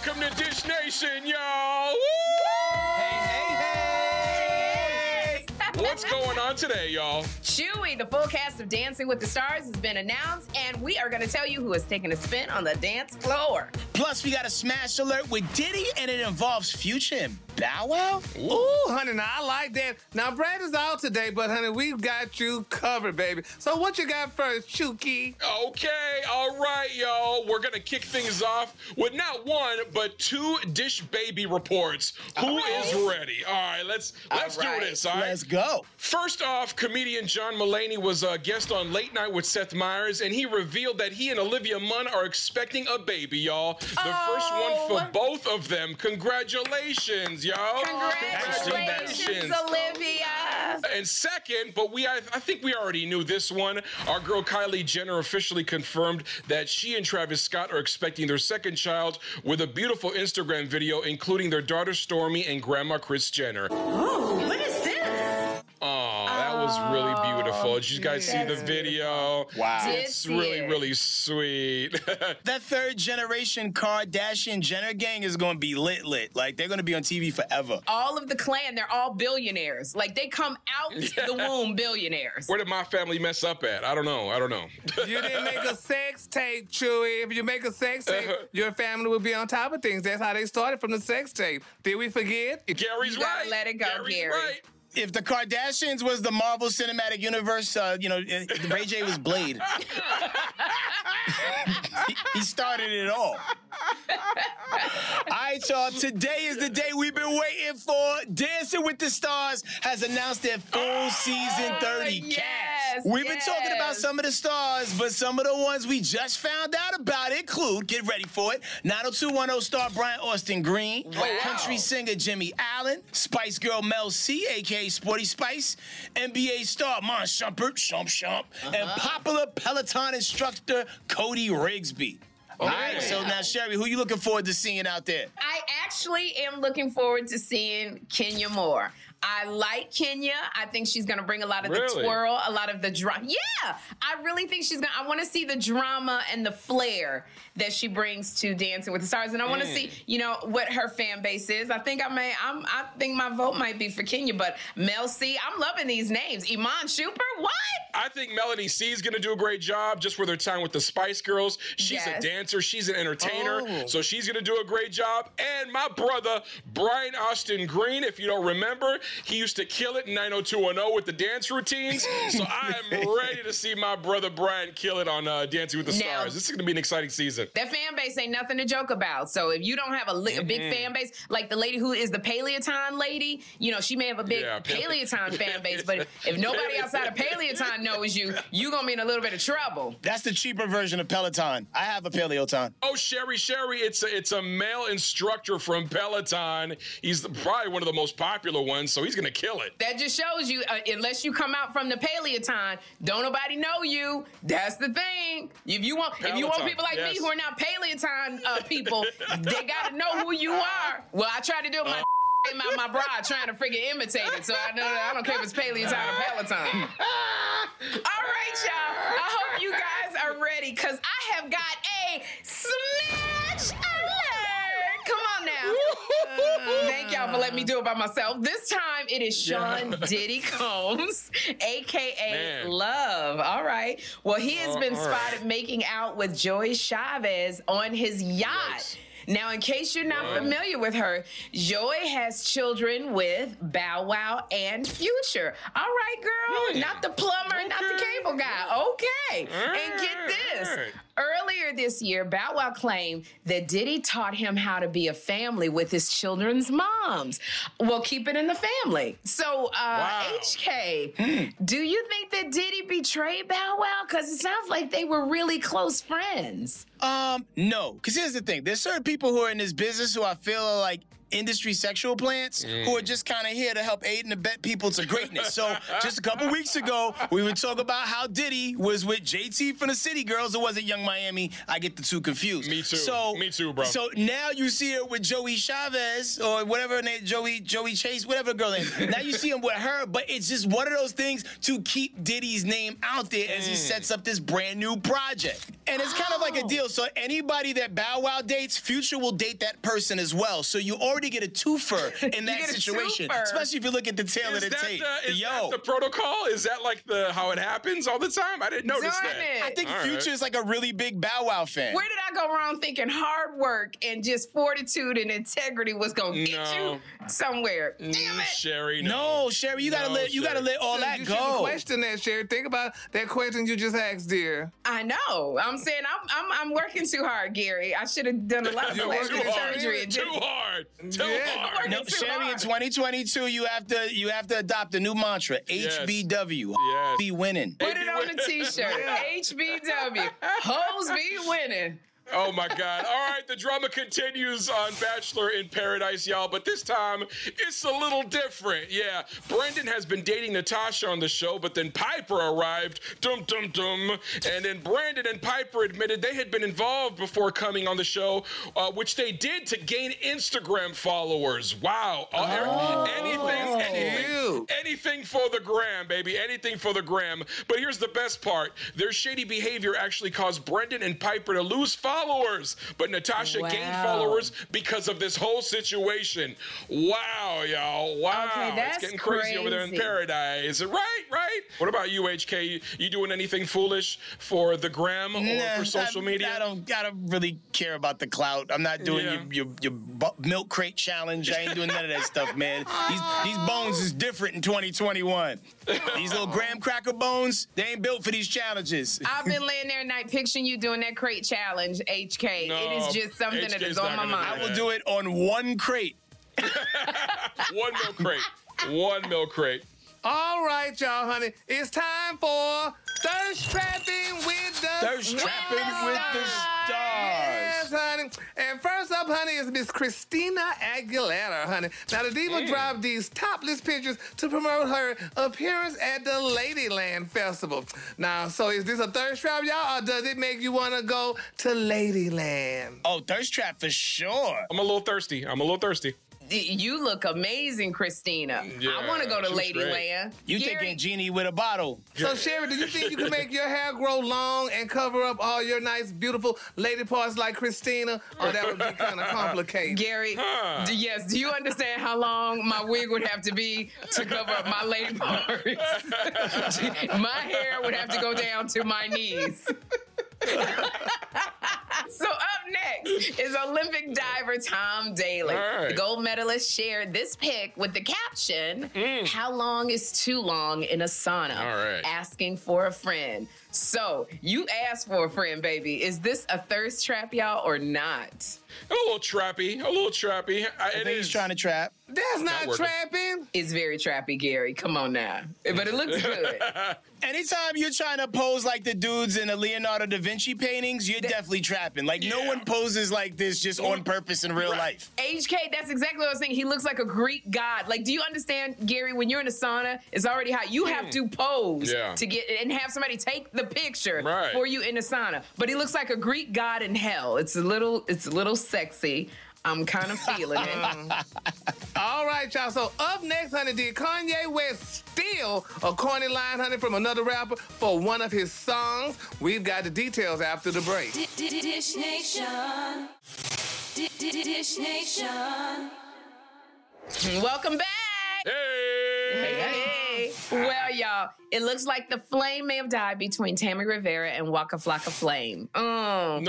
Welcome to Dish Nation, y'all. Woo! Hey. What's going on today, y'all? Chewy, the full cast of Dancing with the Stars has been announced, and we are going to tell you who is taking a spin on the dance floor. Plus, we got a smash alert with Diddy, and it involves Future and Bow Wow. Ooh, honey, now I like that. Now, Brad is out today, but, honey, we've got you covered, baby. So what you got first, Chuki? Okay, all right, y'all. We're going to kick things off with not one, but two Dish Baby reports. Who is ready? All right, let's do this, all right? Let's go. First off, comedian John Mulaney was a guest on Late Night with Seth Meyers, and he revealed that he and Olivia Munn are expecting a baby, y'all. The first one for both of them. Congratulations, y'all. Congratulations, Olivia. And second, but I think we already knew this one, our girl Kylie Jenner officially confirmed that she and Travis Scott are expecting their second child with a beautiful Instagram video, including their daughter Stormi and grandma Kris Jenner. Oh, what is this? Oh, that was really beautiful. Did you guys see the video? Wow. It's really sweet. That third generation Kardashian Jenner gang is going to be lit. Like, they're going to be on TV forever. All of the clan, they're all billionaires. Like, they come out the womb billionaires. Where did my family mess up at? I don't know. You didn't make a sex tape, Chewy. If you make a sex tape, your family will be on top of things. That's how they started, from the sex tape. Did we forget? Gary's You gotta right. let it go, Gary's Gary. right. If the Kardashians was the Marvel Cinematic Universe, Ray J was Blade. He started it all. All right, y'all. Today is the day we've been waiting for. Dancing with the Stars has announced their full season 30 cast. We've been talking about some of the stars, but some of the ones we just found out about include, get ready for it, 90210 star Brian Austin Green, country singer Jimmy Allen, Spice Girl Mel C, a.k.a. Sporty Spice, NBA star Mon Shumpert, and popular Peloton instructor Cody Rigsby. All right, so now, Sherry, who you looking forward to seeing out there? I actually am looking forward to seeing Kenya Moore. I like Kenya. I think she's going to bring a lot of the twirl, a lot of the drama. Yeah, I really think she's going to. I want to see the drama and the flair that she brings to Dancing with the Stars. And I want to see, what her fan base is. I think I think my vote might be for Kenya, but Mel C, I'm loving these names. Iman Shumpert, what? I think Melanie C is going to do a great job just with her time with the Spice Girls. She's a dancer. She's an entertainer. So she's going to do a great job. And my brother, Brian Austin Green, if you don't remember, he used to kill it in 90210 with the dance routines. So I am ready to see my brother Brian kill it on Dancing with the Stars. This is going to be an exciting season. That fan base ain't nothing to joke about. So if you don't have a big fan base, like the lady who is the Paleoton lady, she may have a big Paleoton fan base, but if nobody outside of Paleoton knows you going to be in a little bit of trouble. That's the cheaper version of Peloton. I have a Paleoton. Oh, Sherry, it's a male instructor from Peloton. He's probably one of the most popular ones, so he's going to kill it. That just shows you, unless you come out from the Paleoton, don't nobody know you. That's the thing. If you want people like me who are not Paleoton people, they got to know who you are. Well, I try to do my my bra trying to freaking imitate it, so I don't care if it's Paleoton or Peloton. All right, y'all. I hope you guys are ready, because I have got a smash alert. Come on now. Thank y'all for letting me do it by myself. This time it is Sean Diddy Combs, a.k.a. Love. All right. Well, he has been spotted making out with Joy Chavez on his yacht. Yes. Now, in case you're not familiar with her, Joy has children with Bow Wow and Future. All right, girl. Not the plumber, not the cable guy. Okay. And get this. Earlier this year, Bow Wow claimed that Diddy taught him how to be a family with his children's moms. Well, keep it in the family. So, HK, do you think that Diddy betrayed Bow Wow? Because it sounds like they were really close friends. No. Because here's the thing. There's certain people who are in this business who I feel are like industry sexual plants who are just kind of here to help aid and abet people to greatness. So just a couple weeks ago, we would talk about how Diddy was with JT from the City Girls. It wasn't Young Miami. I get the two confused. Me too. Me too, bro. So now you see her with Joey Chavez or whatever her name, Joey Chase, whatever girl name. Now you see him with her, but it's just one of those things to keep Diddy's name out there as he sets up this brand new project. And it's kind of like a deal. So anybody that Bow Wow dates, Future will date that person as well. So you already get a twofer in that situation, especially if you look at the tail of the tape. Is that the protocol? Is that like how it happens all the time? I didn't notice that. I think Future is like a really big Bow Wow fan. Where did I go wrong thinking hard work and just fortitude and integrity was gonna get you somewhere? Damn it, Sherry. No, Sherry, you gotta let all that you go. You shouldn't question that, Sherry. Think about that question you just asked, dear. I know. I'm saying I'm working too hard, Gary. I should have done a lot of plastic surgery. Too hard. No, Sherry, in 2022, you have to adopt a new mantra: HBW. Yes. Be winning. Put it on the T-shirt. HBW. Hoes be winning. Oh, my God. All right, the drama continues on Bachelor in Paradise, y'all, but this time it's a little different. Yeah, Brendan has been dating Natasha on the show, but then Piper arrived, and then Brandon and Piper admitted they had been involved before coming on the show, which they did to gain Instagram followers. Wow. Anything for the gram, baby. Anything for the gram. But here's the best part. Their shady behavior actually caused Brendan and Piper to lose followers, but Natasha gained followers because of this whole situation. Wow, y'all. Wow. Okay, that's it's getting crazy over there in Paradise. Right? What about you, HK? You doing anything foolish for the gram or for social media? I don't really care about the clout. I'm not doing your milk crate challenge. I ain't doing none of that stuff, man. These bones is different in 2021. These little graham cracker bones, they ain't built for these challenges. I've been laying there at night picturing you doing that crate challenge, HK. No, it is just something that is on my mind. I will do it on one crate. One milk crate. One milk crate. All right, y'all, honey. It's time for Thirst Trapping with the Stars. Yes, honey. And first up, honey, is Miss Christina Aguilera, honey. Now, the diva dropped these topless pictures to promote her appearance at the Ladyland Festival. Now, so is this a thirst trap, y'all, or does it make you want to go to Ladyland? Oh, thirst trap for sure. I'm a little thirsty. You look amazing, Christina. Yeah, I want to go to Ladyland. You thinking Genie with a bottle. So, Sherry, do you think you can make your hair grow long and cover up all your nice, beautiful lady parts like Christina? Or that would be kind of complicated? Gary, yes, do you understand how long my wig would have to be to cover up my lady parts? My hair would have to go down to my knees. So up next is Olympic diver Tom Daley. Right. The gold medalist shared this pic with the caption, "How long is too long in a sauna?" All right. Asking for a friend. So you asked for a friend, baby. Is this a thirst trap, y'all, or not? A little trappy. I think he's trying to trap. That's not trapping. It's very trappy, Gary. Come on now. But it looks good. Anytime you're trying to pose like the dudes in the Leonardo da Vinci paintings, you're definitely trapping. Like, no one poses like this just on purpose in real life. HK, that's exactly what I was thinking. He looks like a Greek god. Like, do you understand, Gary, when you're in a sauna, it's already hot. You have to pose to get and have somebody take the picture for you in the sauna. But he looks like a Greek god in hell. It's a little sexy. I'm kind of feeling it. All right, y'all. So up next, honey, did Kanye West steal a corny line, honey, from another rapper for one of his songs? We've got the details after the break. Dish Nation. Dish Nation. Welcome back. Hey. Well, y'all, it looks like the flame may have died between Tammy Rivera and Waka Flocka Flame. No.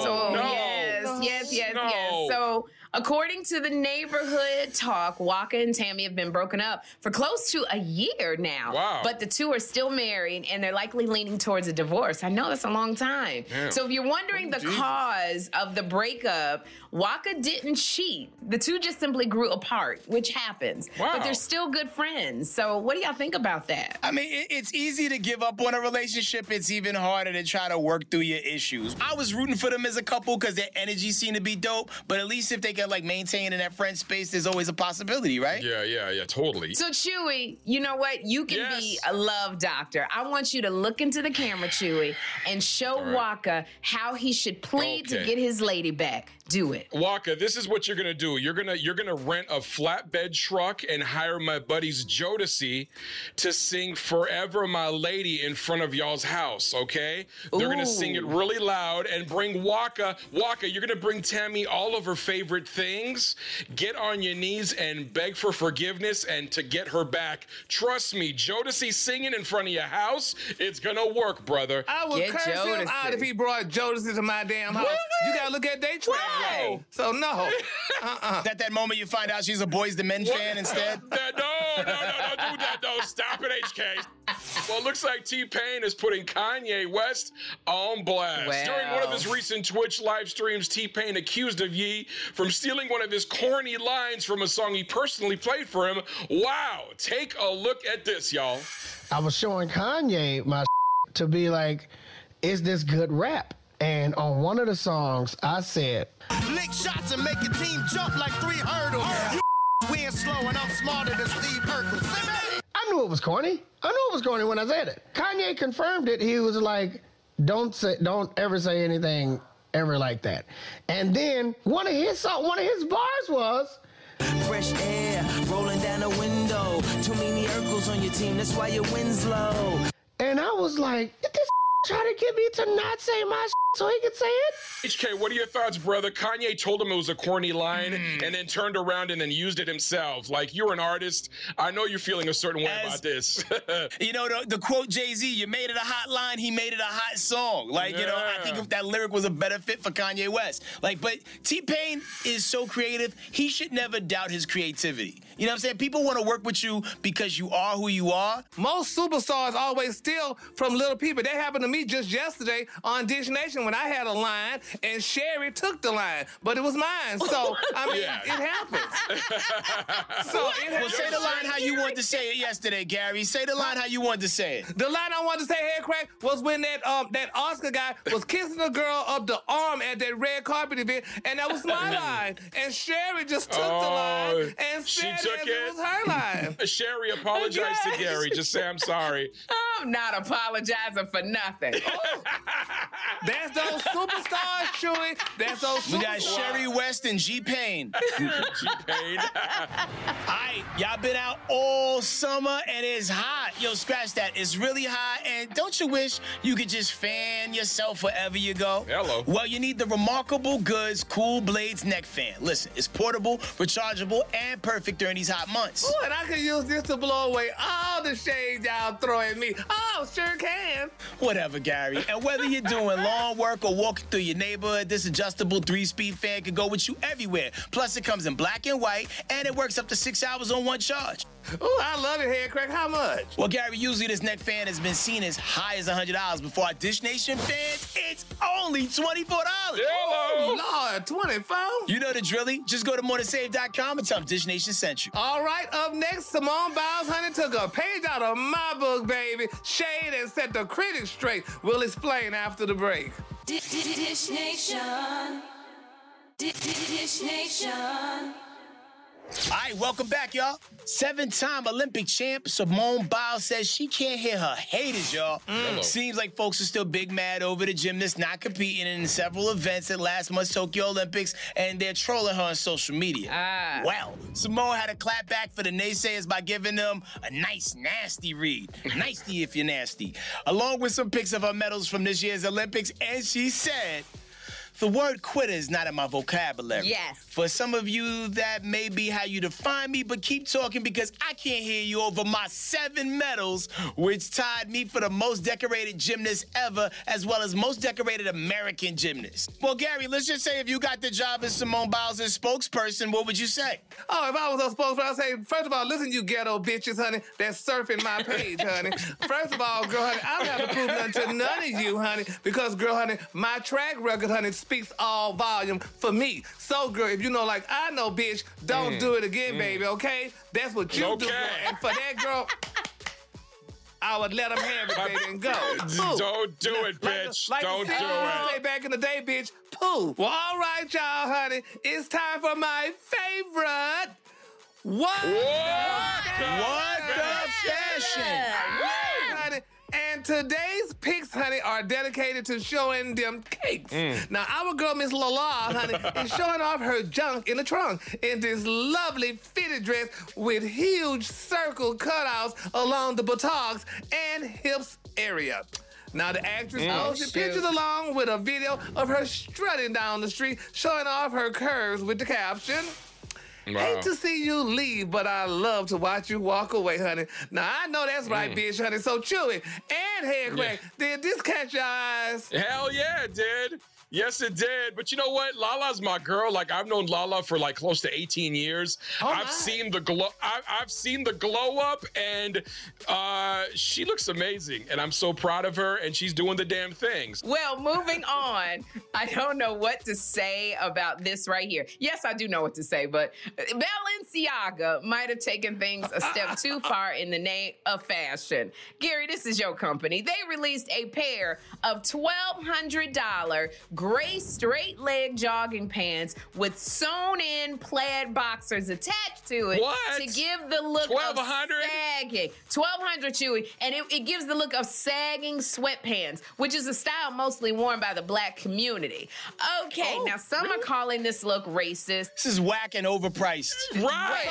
Yes. So, according to the Neighborhood Talk, Waka and Tammy have been broken up for close to a year now. Wow. But the two are still married, and they're likely leaning towards a divorce. I know that's a long time. Damn. So, if you're wondering the cause of the breakup, Waka didn't cheat. The two just simply grew apart, which happens. Wow. But they're still good friends. So, what do y'all think about that? I mean, it's easy to give up on a relationship. It's even harder to try to work through your issues. I was rooting for them as a couple because their energy seemed to be dope, but at least if they could at like maintaining that friend space, there's always a possibility, right? Yeah, totally. So, Chewy, you know what? You can be a love doctor. I want you to look into the camera, Chewy, and show Waka how he should plead to get his lady back. Do it. Waka, this is what you're gonna do. You're gonna rent a flatbed truck and hire my buddies Jodeci to sing "Forever My Lady" in front of y'all's house, okay? They're gonna sing it really loud and bring Waka, you're gonna bring Tammy all of her favorite things. Get on your knees and beg for forgiveness and to get her back. Trust me, Jodeci singing in front of your house, it's gonna work, brother. I would curse him out if he brought Jodeci to my damn house. You gotta look at their track. So no. That moment you find out she's a Boyz II Men fan instead? No, don't do that. No, stop it, HK. Well, it looks like T-Pain is putting Kanye West on blast. Wow. During one of his recent Twitch live streams, T-Pain accused of Ye from stealing one of his corny lines from a song he personally played for him. Wow, take a look at this, y'all. I was showing Kanye my to be like, is this good rap? And on one of the songs, I said, lick shots and make a team jump like 3 hurdles. You win slow and I'm smarter than Steve Urkel. I knew it was corny. I knew it was corny when I said it. Kanye confirmed it. He was like, don't ever say anything ever like that. And then one of his bars was, fresh air rolling down the window. Too many Urkels on your team, that's why your win's low. And I was like, did this try to get me to not say my so he could say it? HK, what are your thoughts, brother? Kanye told him it was a corny line and then turned around and then used it himself. Like, you're an artist. I know you're feeling a certain way about this. You know, the quote Jay-Z, you made it a hot line, he made it a hot song. Like, you know, I think if that lyric was a better fit for Kanye West. Like, but T-Pain is so creative, he should never doubt his creativity. You know what I'm saying? People want to work with you because you are who you are. Most superstars always steal from little people. That happened to me just yesterday on Dish Nation when I had a line and Sherry took the line, but it was mine. So, I mean, it happens. Well, say the line how you wanted to say it yesterday, Gary. Say the line how you wanted to say it. The line I wanted to say, head crack, was when that Oscar guy was kissing a girl up the arm at that red carpet event, and that was my line. And Sherry just took the line and said it was her line. Sherry apologized to Gary. Just say, I'm sorry. I'm not apologizing for nothing. That's those superstars, Chewy. That's those superstars. We got Sherry West and G-Pain. G-Pain. All right, y'all been out all summer and it's hot. Yo, scratch that. It's really hot. And don't you wish you could just fan yourself wherever you go? Hello. Well, you need the Remarkable Goods Cool Blades Neck Fan. Listen, it's portable, rechargeable, and perfect during these hot months. Ooh, and I can use this to blow away all the shade y'all throw at me. Oh, sure can. Whatever, Gary. And whether you're doing lawn work or walking through your neighborhood, this adjustable 3-speed fan can go with you everywhere. Plus, it comes in black and white, and it works up to 6 hours on one charge. Ooh, I love it, head crack. How much? Well, Gary, usually this neck fan has been seen as high as $100. Before our Dish Nation fans, it's only $24. Hello. Lord, 24? You know the drilly. Just go to moresave.com and tell them Dish Nation sent you. All right, up next, Simone Biles, honey, took a page out of my book, baby. Shade and set the critics straight. We'll explain after the break. Dish Nation. Dish Nation. All right, welcome back, y'all. 7-time Olympic champ Simone Biles says she can't hear her haters, y'all. Seems like folks are still big mad over the gymnast not competing in several events at last month's Tokyo Olympics, and they're trolling her on social media. Well, Simone had a clap back for the naysayers by giving them a nice, nasty read. Nasty if you're nasty. Along with some pics of her medals from this year's Olympics, and she said, the word quitter is not in my vocabulary. Yes. For some of you, that may be how you define me, but keep talking because I can't hear you over my 7 medals, which tied me for the most decorated gymnast ever, as well as most decorated American gymnast. Well, Gary, let's just say if you got the job as Simone Biles' spokesperson, what would you say? Oh, if I was a spokesperson, I'd say, first of all, listen, you ghetto bitches, honey, that's surfing my page, honey. First of all, girl, honey, I don't have to prove nothing to none of you, honey, because, girl, honey, my track record, honey, speaks all volume for me. So, girl, if you know like I know, bitch, don't do it again, baby, okay? That's what you do, girl. And for that, girl, I would let them have it, baby, and go. Don't do it, bitch. Don't do it. Say back in the day, bitch, poo. Well, all right, y'all, honey. It's time for my favorite. What the fashion? Honey. And today's picks, honey, are dedicated to showing them cakes. Now, our girl, Miss Lala, honey, is showing off her junk in the trunk in this lovely fitted dress with huge circle cutouts along the buttocks and hips area. Now, the actress posted pictures along with a video of her strutting down the street, showing off her curves with the caption, wow. Hate to see you leave, but I love to watch you walk away, honey. Now, I know that's right, bitch, honey. So, Chewy and Head Crack, did this catch your eyes? Hell yeah, it did. Yes, it did. But you know what? Lala's my girl. Like, I've known Lala for like close to 18 years. I've seen the glow. I've seen the glow up, and she looks amazing. And I'm so proud of her. And she's doing the damn things. Well, moving on. I don't know what to say about this right here. Yes, I do know what to say, but Balenciaga might have taken things a step too far in the name of fashion. Gary, this is your company. They released a pair of $1,200 gray straight leg jogging pants with sewn in plaid boxers attached to it to give the look of sagging. $1,200, Chewy, and it gives the look of sagging sweatpants, which is a style mostly worn by the Black community. Okay, now some are calling this look racist. This is whack and overpriced. Right.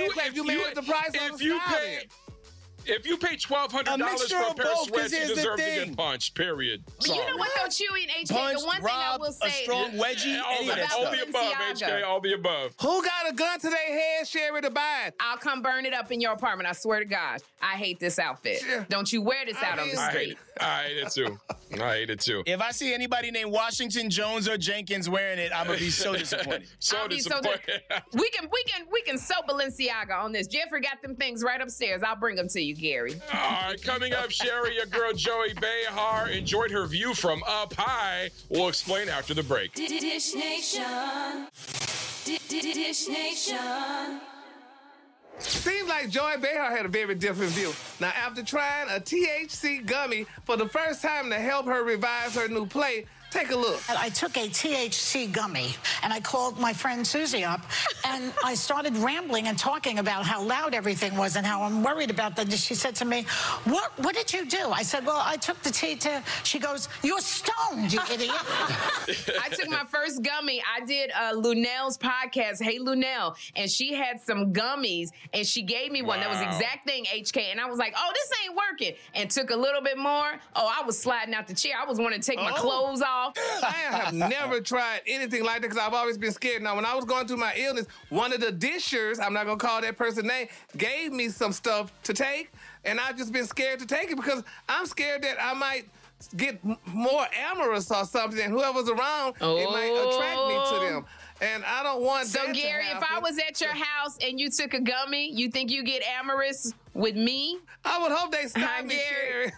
If you pay $1,200 for a pair of sweats, you deserve to get punched, period. But you know what, though, Chewy and HK, punched, the one thing I will say... a strong wedgie, all the above, HK, all the above. Who got a gun to their head, Sherry, to buy it? I'll come burn it up in your apartment, I swear to God. I hate this outfit. Don't you wear this out on the street. I hate it too. If I see anybody named Washington, Jones, or Jenkins wearing it, I'm gonna be so disappointed. We can sew Balenciaga on this. Jeffrey got them things right upstairs. I'll bring them to you, Gary. All right, coming up, Sherry, your girl Joey Behar enjoyed her view from up high. We'll explain after the break. Dish Nation. Dish Nation. Seems like Joy Behar had a very different view. Now, after trying a THC gummy for the first time to help her revise her new play, take a look. I took a THC gummy, and I called my friend Susie up, and I started rambling and talking about how loud everything was and how I'm worried about that. She said to me, what did you do? I said, well, I took the tea to... She goes, you're stoned, you idiot. I took my first gummy. I did Lunel's podcast, Hey Lunel, and she had some gummies, and she gave me one. That was the exact thing, HK, and I was like, oh, this ain't working, and took a little bit more. Oh, I was sliding out the chair. I was wanting to take my clothes off. I have never tried anything like that because I've always been scared. Now, when I was going through my illness, one of the dishers, I'm not going to call that person's name, gave me some stuff to take, and I've just been scared to take it because I'm scared that I might get more amorous or something, and whoever's around, it might attract me to them. And I don't want that to happen. So, Gary, if I was at your house and you took a gummy, you think you get amorous with me? I would hope they stop me, Sherry.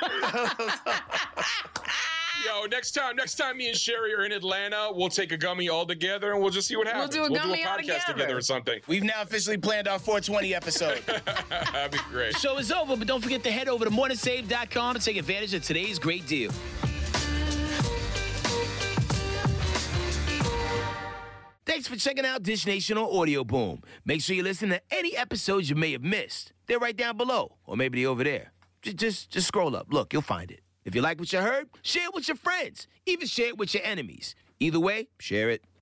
Yo, next time me and Sherry are in Atlanta, we'll take a gummy all together and we'll just see what happens. We'll do a podcast together or something. We've now officially planned our 420 episode. That'd be great. Show is over, but don't forget to head over to morningsave.com to take advantage of today's great deal. Thanks for checking out Dish Nation on Audio Boom. Make sure you listen to any episodes you may have missed. They're right down below, or maybe they're over there. Just scroll up. Look, you'll find it. If you like what you heard, share it with your friends. Even share it with your enemies. Either way, share it.